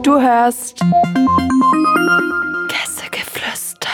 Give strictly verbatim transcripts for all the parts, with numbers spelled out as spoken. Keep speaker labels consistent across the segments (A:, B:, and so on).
A: Du hörst Gässegeflüster.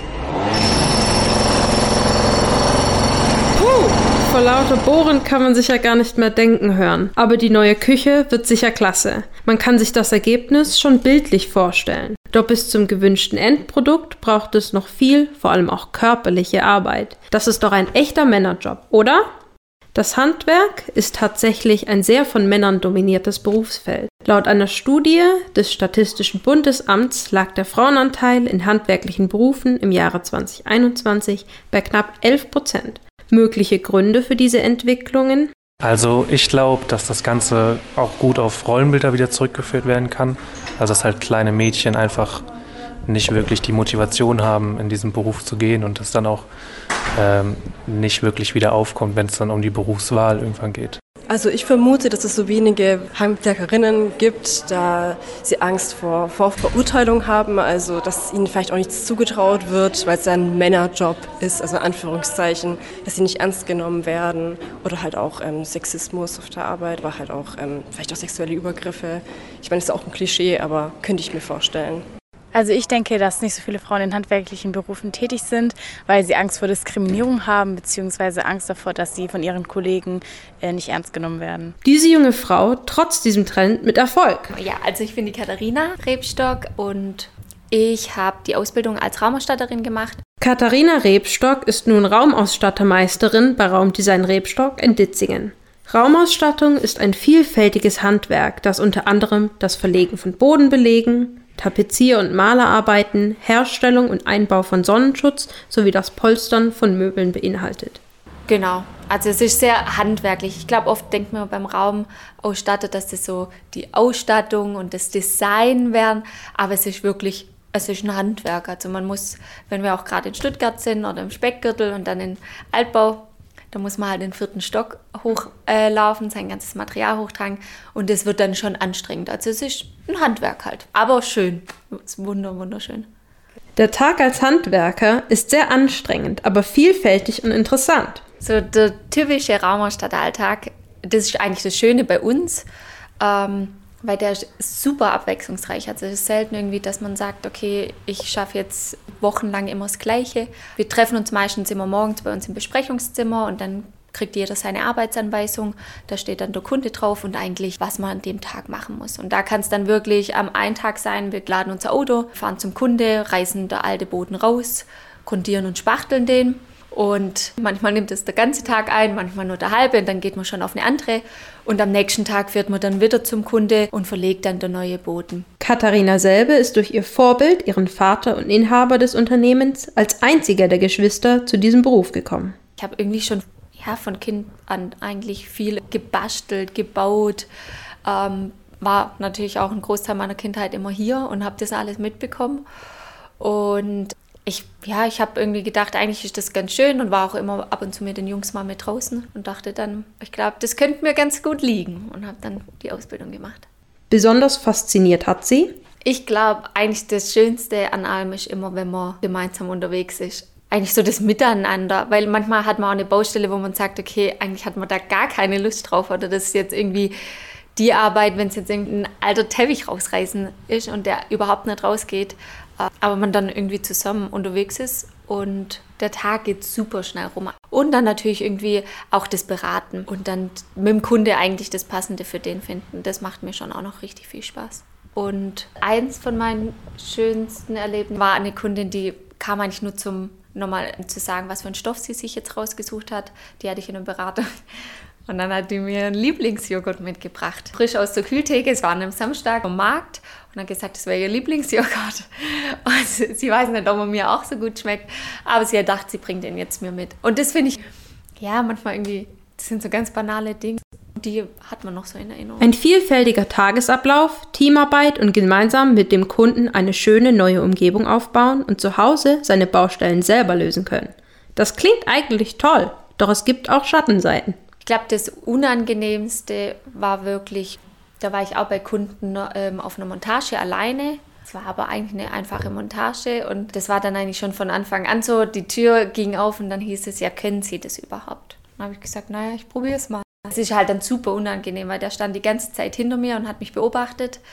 B: Puh, vor lauter Bohren kann man sich ja gar nicht mehr denken hören. Aber die neue Küche wird sicher klasse. Man kann sich das Ergebnis schon bildlich vorstellen. Doch bis zum gewünschten Endprodukt braucht es noch viel, vor allem auch körperliche Arbeit. Das ist doch ein echter Männerjob, oder? Das Handwerk ist tatsächlich ein sehr von Männern dominiertes Berufsfeld. Laut einer Studie des Statistischen Bundesamts lag der Frauenanteil in handwerklichen Berufen im Jahre zwanzig einundzwanzig bei knapp elf Prozent. Mögliche Gründe für diese Entwicklungen?
C: Also ich glaube, dass das Ganze auch gut auf Rollenbilder wieder zurückgeführt werden kann. Also dass halt kleine Mädchen einfach nicht wirklich die Motivation haben, in diesen Beruf zu gehen und das dann auch ähm, nicht wirklich wieder aufkommt, wenn es dann um die Berufswahl irgendwann geht.
D: Also ich vermute, dass es so wenige Handwerkerinnen gibt, da sie Angst vor, vor Verurteilung haben, also dass ihnen vielleicht auch nichts zugetraut wird, weil es ja ein Männerjob ist, also in Anführungszeichen, dass sie nicht ernst genommen werden oder halt auch ähm, Sexismus auf der Arbeit, aber halt auch ähm, vielleicht auch sexuelle Übergriffe. Ich meine, das ist auch ein Klischee, aber könnte ich mir vorstellen.
E: Also ich denke, dass nicht so viele Frauen in handwerklichen Berufen tätig sind, weil sie Angst vor Diskriminierung haben, beziehungsweise Angst davor, dass sie von ihren Kollegen äh, nicht ernst genommen werden.
B: Diese junge Frau trotz diesem Trend mit Erfolg.
F: Ja, also ich bin die Katharina Rebstock und ich habe die Ausbildung als Raumausstatterin gemacht.
B: Katharina Rebstock ist nun Raumausstattermeisterin bei Raumdesign Rebstock in Ditzingen. Raumausstattung ist ein vielfältiges Handwerk, das unter anderem das Verlegen von Bodenbelegen, Tapezier- und Malerarbeiten, Herstellung und Einbau von Sonnenschutz sowie das Polstern von Möbeln beinhaltet.
F: Genau, also es ist sehr handwerklich. Ich glaube, oft denkt man beim Raumausstatter, dass das so die Ausstattung und das Design wären, aber es ist wirklich, es ist ein Handwerk. Also man muss, wenn wir auch gerade in Stuttgart sind oder im Speckgürtel und dann in Altbau, da muss man halt den vierten Stock hochlaufen, äh, sein ganzes Material hochtragen und das wird dann schon anstrengend. Also es ist ein Handwerk halt, aber schön. Es ist wunder, wunderschön.
B: Der Tag als Handwerker ist sehr anstrengend, aber vielfältig und interessant.
F: So der typische Raumausstatteralltag, das ist eigentlich das Schöne bei uns, ähm, weil der ist super abwechslungsreich. Also es ist selten irgendwie, dass man sagt, okay, ich schaffe jetzt wochenlang immer das Gleiche. Wir treffen uns meistens immer morgens bei uns im Besprechungszimmer und dann kriegt jeder seine Arbeitsanweisung. Da steht dann der Kunde drauf und eigentlich, was man an dem Tag machen muss. Und da kann es dann wirklich am einen Tag sein, wir laden unser Auto, fahren zum Kunde, reißen der alte Boden raus, grundieren und spachteln den. Und manchmal nimmt es der ganze Tag ein, manchmal nur der halbe und dann geht man schon auf eine andere. Und am nächsten Tag fährt man dann wieder zum Kunde und verlegt dann der neue Boden.
B: Katharina selber ist durch ihr Vorbild, ihren Vater und Inhaber des Unternehmens, als einziger der Geschwister zu diesem Beruf gekommen.
F: Ich habe irgendwie schon ja, von Kind an eigentlich viel gebastelt, gebaut. Ähm, war natürlich auch ein Großteil meiner Kindheit immer hier und habe das alles mitbekommen. Und Ich, ja, ich habe irgendwie gedacht, eigentlich ist das ganz schön und war auch immer ab und zu mit den Jungs mal mit draußen und dachte dann, ich glaube, das könnte mir ganz gut liegen und habe dann die Ausbildung gemacht.
B: Besonders fasziniert hat sie?
F: Ich glaube, eigentlich das Schönste an allem ist immer, wenn man gemeinsam unterwegs ist. Eigentlich so das Miteinander, weil manchmal hat man auch eine Baustelle, wo man sagt, okay, eigentlich hat man da gar keine Lust drauf oder das ist jetzt irgendwie die Arbeit, wenn es jetzt irgendein alter Teppich rausreißen ist und der überhaupt nicht rausgeht, aber man dann irgendwie zusammen unterwegs ist und der Tag geht super schnell rum. Und dann natürlich irgendwie auch das Beraten und dann mit dem Kunde eigentlich das Passende für den finden. Das macht mir schon auch noch richtig viel Spaß. Und eins von meinen schönsten Erlebnissen war eine Kundin, die kam eigentlich nur zum nochmal zu sagen, was für einen Stoff sie sich jetzt rausgesucht hat. Die hatte ich in einem Berater. Und dann hat die mir einen Lieblingsjoghurt mitgebracht. Frisch aus der Kühltheke, es war an einem Samstag am Markt. Und hat gesagt, das wäre ihr Lieblingsjoghurt. Und sie, sie weiß nicht, ob er mir auch so gut schmeckt. Aber sie hat gedacht, sie bringt ihn jetzt mir mit. Und das finde ich, ja, manchmal irgendwie, das sind so ganz banale Dinge. Die hat man noch so in Erinnerung.
B: Ein vielfältiger Tagesablauf, Teamarbeit und gemeinsam mit dem Kunden eine schöne neue Umgebung aufbauen und zu Hause seine Baustellen selber lösen können. Das klingt eigentlich toll, doch es gibt auch Schattenseiten.
F: Ich glaube, das Unangenehmste war wirklich, da war ich auch bei Kunden ähm, auf einer Montage alleine. Es war aber eigentlich eine einfache Montage und das war dann eigentlich schon von Anfang an so. Die Tür ging auf und dann hieß es, ja, können Sie das überhaupt? Dann habe ich gesagt, naja, ich probiere es mal. Es ist halt dann super unangenehm, weil der stand die ganze Zeit hinter mir und hat mich beobachtet.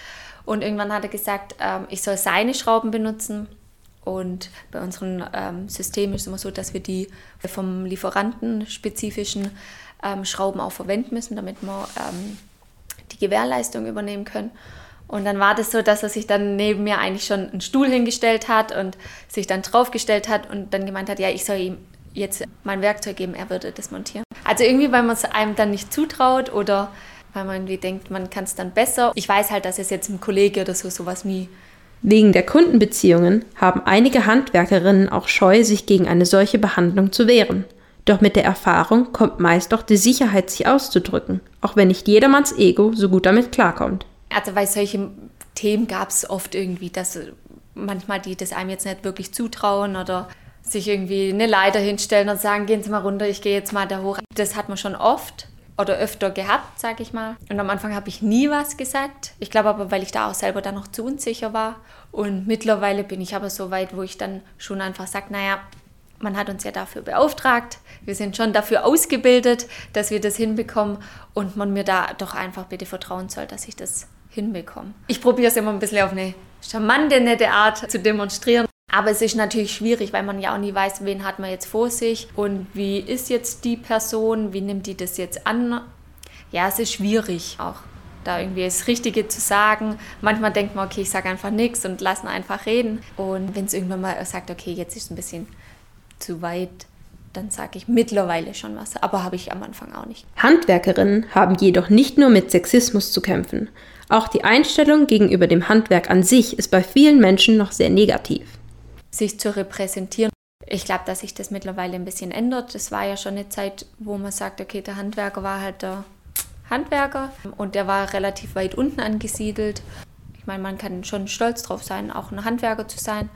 F: Und irgendwann hat er gesagt, ähm, ich soll seine Schrauben benutzen. Und bei unserem ähm, System ist es immer so, dass wir die vom Lieferanten spezifischen ähm, Schrauben auch verwenden müssen, damit wir ähm, die Gewährleistung übernehmen können. Und dann war das so, dass er sich dann neben mir eigentlich schon einen Stuhl hingestellt hat und sich dann draufgestellt hat und dann gemeint hat, ja, ich soll ihm jetzt mein Werkzeug geben, er würde das montieren. Also irgendwie, weil man es einem dann nicht zutraut oder weil man irgendwie denkt, man kann es dann besser. Ich weiß halt, dass es jetzt im Kollege oder so sowas nie.
B: Wegen der Kundenbeziehungen haben einige Handwerkerinnen auch Scheu, sich gegen eine solche Behandlung zu wehren. Doch mit der Erfahrung kommt meist auch die Sicherheit, sich auszudrücken, auch wenn nicht jedermanns Ego so gut damit klarkommt.
F: Also weil solche Themen gab es oft irgendwie, dass manchmal die das einem jetzt nicht wirklich zutrauen oder sich irgendwie eine Leiter hinstellen und sagen, gehen Sie mal runter, ich gehe jetzt mal da hoch. Das hat man schon oft oder öfter gehabt, sage ich mal. Und am Anfang habe ich nie was gesagt. Ich glaube aber, weil ich da auch selber dann noch zu unsicher war. Und mittlerweile bin ich aber so weit, wo ich dann schon einfach sage, naja, man hat uns ja dafür beauftragt. Wir sind schon dafür ausgebildet, dass wir das hinbekommen und man mir da doch einfach bitte vertrauen soll, dass ich das hinbekomme. Ich probiere es immer ein bisschen auf eine charmante, nette Art zu demonstrieren. Aber es ist natürlich schwierig, weil man ja auch nie weiß, wen hat man jetzt vor sich und wie ist jetzt die Person, wie nimmt die das jetzt an. Ja, es ist schwierig auch, da irgendwie das Richtige zu sagen. Manchmal denkt man, okay, ich sage einfach nichts und lasse ihn einfach reden. Und wenn es irgendwann mal sagt, okay, jetzt ist es ein bisschen zu weit, dann sage ich mittlerweile schon was, aber habe ich am Anfang auch nicht.
B: Handwerkerinnen haben jedoch nicht nur mit Sexismus zu kämpfen. Auch die Einstellung gegenüber dem Handwerk an sich ist bei vielen Menschen noch sehr negativ.
F: Sich zu repräsentieren. Ich glaube, dass sich das mittlerweile ein bisschen ändert. Das war ja schon eine Zeit, wo man sagt, okay, der Handwerker war halt der Handwerker und der war relativ weit unten angesiedelt. Ich meine, man kann schon stolz drauf sein, auch ein Handwerker zu sein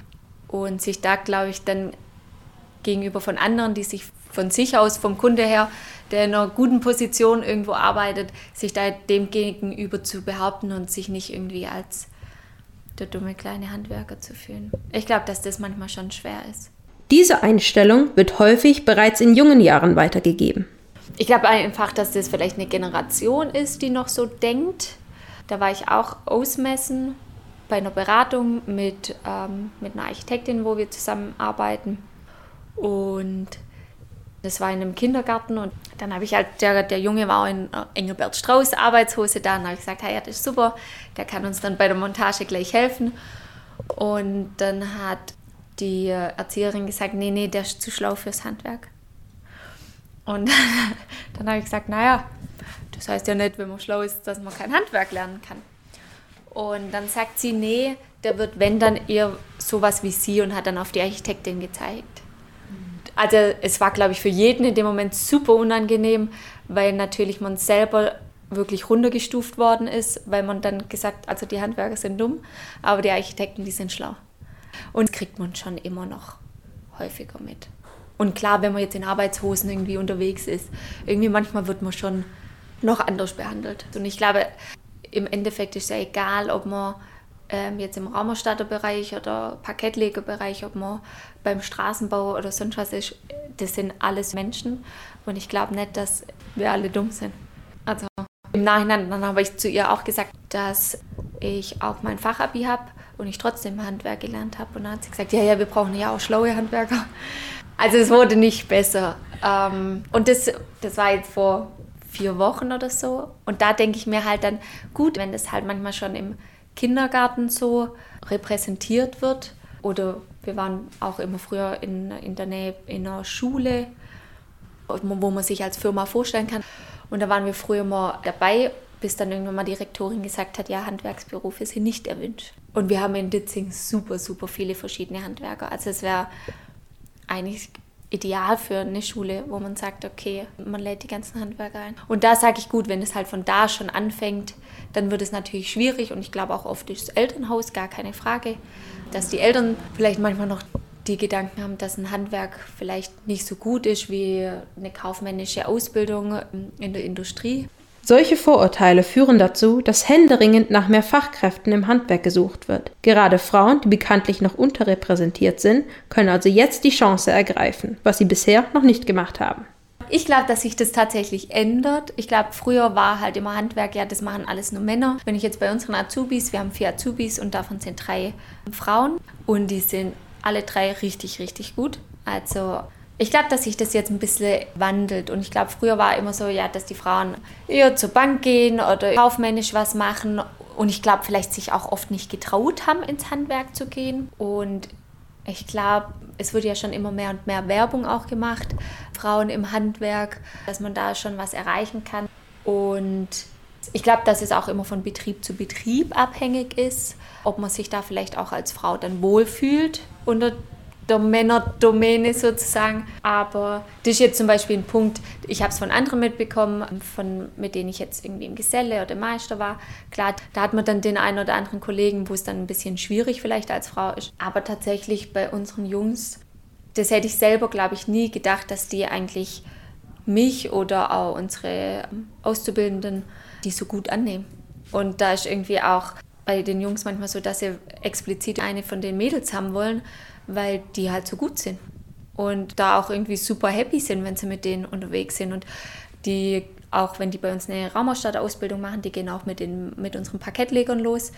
F: und sich da, glaube ich, dann gegenüber von anderen, die sich von sich aus, vom Kunde her, der in einer guten Position irgendwo arbeitet, sich da dem gegenüber zu behaupten und sich nicht irgendwie als der dumme kleine Handwerker zu fühlen. Ich glaube, dass das manchmal schon schwer ist.
B: Diese Einstellung wird häufig bereits in jungen Jahren weitergegeben.
F: Ich glaube einfach, dass das vielleicht eine Generation ist, die noch so denkt. Da war ich auch ausmessen bei einer Beratung mit, ähm, mit einer Architektin, wo wir zusammenarbeiten. Und das war in einem Kindergarten und dann habe ich halt, der, der Junge war in Engelbert Strauß Arbeitshose da und habe ich gesagt, hey, ja, das ist super, der kann uns dann bei der Montage gleich helfen. Und dann hat die Erzieherin gesagt, nee, nee, der ist zu schlau fürs Handwerk. Und dann habe ich gesagt, naja, das heißt ja nicht, wenn man schlau ist, dass man kein Handwerk lernen kann. Und dann sagt sie, nee, der wird, wenn, dann eher sowas wie sie und hat dann auf die Architektin gezeigt. Also es war, glaube ich, für jeden in dem Moment super unangenehm, weil natürlich man selber wirklich runtergestuft worden ist, weil man dann gesagt, also die Handwerker sind dumm, aber die Architekten, die sind schlau. Und das kriegt man schon immer noch häufiger mit. Und klar, wenn man jetzt in Arbeitshosen irgendwie unterwegs ist, irgendwie manchmal wird man schon noch anders behandelt. Und ich glaube, im Endeffekt ist es ja egal, ob man ähm, jetzt im Raumerstatterbereich oder Parkettlegerbereich, ob man beim Straßenbau oder sonst was ist, das sind alles Menschen. Und ich glaube nicht, dass wir alle dumm sind. Also im Nachhinein, dann habe ich zu ihr auch gesagt, dass ich auch mein Fachabi habe und ich trotzdem Handwerk gelernt habe. Und dann hat sie gesagt, ja, ja, wir brauchen ja auch schlaue Handwerker. Also es wurde nicht besser. Und das, das war jetzt vor vier Wochen oder so. Und da denke ich mir halt dann, gut, wenn das halt manchmal schon im Kindergarten so repräsentiert wird. Oder wir waren auch immer früher in, in der Nähe in einer Schule, wo man sich als Firma vorstellen kann. Und da waren wir früher mal dabei, bis dann irgendwann mal die Rektorin gesagt hat, ja, Handwerksberufe sind nicht erwünscht. Und wir haben in Ditzing super, super viele verschiedene Handwerker. Also es wäre eigentlich ideal für eine Schule, wo man sagt, okay, man lädt die ganzen Handwerker ein. Und da sage ich, gut, wenn es halt von da schon anfängt, dann wird es natürlich schwierig. Und ich glaube auch oft ist das Elternhaus, gar keine Frage, dass die Eltern vielleicht manchmal noch die Gedanken haben, dass ein Handwerk vielleicht nicht so gut ist wie eine kaufmännische Ausbildung in der Industrie.
B: Solche Vorurteile führen dazu, dass händeringend nach mehr Fachkräften im Handwerk gesucht wird. Gerade Frauen, die bekanntlich noch unterrepräsentiert sind, können also jetzt die Chance ergreifen, was sie bisher noch nicht gemacht haben.
F: Ich glaube, dass sich das tatsächlich ändert. Ich glaube, früher war halt immer Handwerk, ja, das machen alles nur Männer. Wenn ich jetzt bei unseren Azubis, wir haben vier Azubis und davon sind drei Frauen und die sind alle drei richtig, richtig gut. Also ich glaube, dass sich das jetzt ein bisschen wandelt und ich glaube, früher war immer so, ja, dass die Frauen eher zur Bank gehen oder kaufmännisch was machen und ich glaube, vielleicht sich auch oft nicht getraut haben, ins Handwerk zu gehen und ich glaube, es wird ja schon immer mehr und mehr Werbung auch gemacht, Frauen im Handwerk, dass man da schon was erreichen kann. Und ich glaube, dass es auch immer von Betrieb zu Betrieb abhängig ist, ob man sich da vielleicht auch als Frau dann wohlfühlt unter der Männerdomäne sozusagen. Aber das ist jetzt zum Beispiel ein Punkt, ich habe es von anderen mitbekommen, von, mit denen ich jetzt irgendwie im Geselle oder Meister war. Klar, da hat man dann den einen oder anderen Kollegen, wo es dann ein bisschen schwierig vielleicht als Frau ist. Aber tatsächlich bei unseren Jungs, das hätte ich selber, glaube ich, nie gedacht, dass die eigentlich mich oder auch unsere Auszubildenden, die so gut annehmen. Und da ist irgendwie auch bei den Jungs manchmal so, dass sie explizit eine von den Mädels haben wollen, weil die halt so gut sind und da auch irgendwie super happy sind, wenn sie mit denen unterwegs sind und die, auch wenn die bei uns eine Raumausstatter-Ausbildung machen, die gehen auch mit, den, mit unseren Parkettlegern los.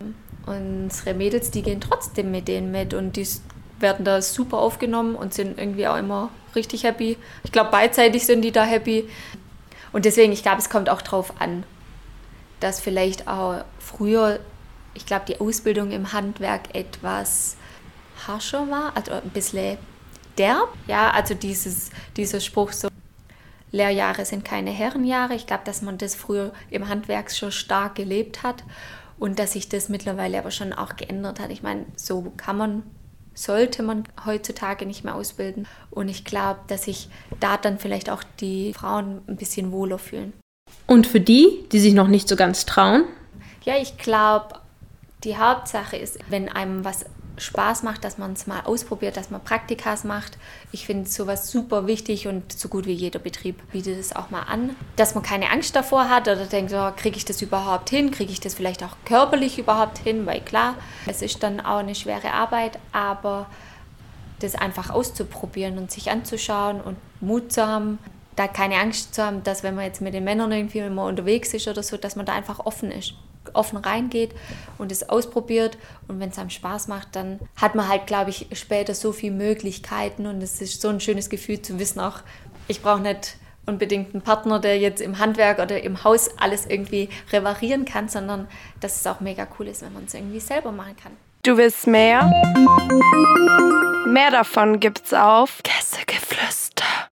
F: Unsere Mädels, die gehen trotzdem mit denen mit und die werden da super aufgenommen und sind irgendwie auch immer richtig happy. Ich glaube, beidseitig sind die da happy und deswegen, ich glaube, es kommt auch drauf an, dass vielleicht auch früher, ich glaube, die Ausbildung im Handwerk etwas harscher war, also ein bisschen derb. Ja, also dieses, dieser Spruch so, Lehrjahre sind keine Herrenjahre. Ich glaube, dass man das früher im Handwerk schon stark gelebt hat und dass sich das mittlerweile aber schon auch geändert hat. Ich meine, so kann man, sollte man heutzutage nicht mehr ausbilden. Und ich glaube, dass sich da dann vielleicht auch die Frauen ein bisschen wohler fühlen.
B: Und für die, die sich noch nicht so ganz trauen?
F: Ja, ich glaube, die Hauptsache ist, wenn einem was Spaß macht, dass man es mal ausprobiert, dass man Praktikas macht. Ich finde sowas super wichtig und so gut wie jeder Betrieb bietet es auch mal an. Dass man keine Angst davor hat oder denkt, oh, kriege ich das überhaupt hin? Kriege ich das vielleicht auch körperlich überhaupt hin? Weil klar, es ist dann auch eine schwere Arbeit, aber das einfach auszuprobieren und sich anzuschauen und Mut zu haben, da keine Angst zu haben, dass wenn man jetzt mit den Männern irgendwie immer unterwegs ist oder so, dass man da einfach offen ist. offen reingeht und es ausprobiert und wenn es einem Spaß macht, dann hat man halt, glaube ich, später so viele Möglichkeiten und es ist so ein schönes Gefühl zu wissen auch, ich brauche nicht unbedingt einen Partner, der jetzt im Handwerk oder im Haus alles irgendwie reparieren kann, sondern dass es auch mega cool ist, wenn man es irgendwie selber machen kann.
A: Du willst mehr? Mehr davon gibt's auf Gästegeflüster.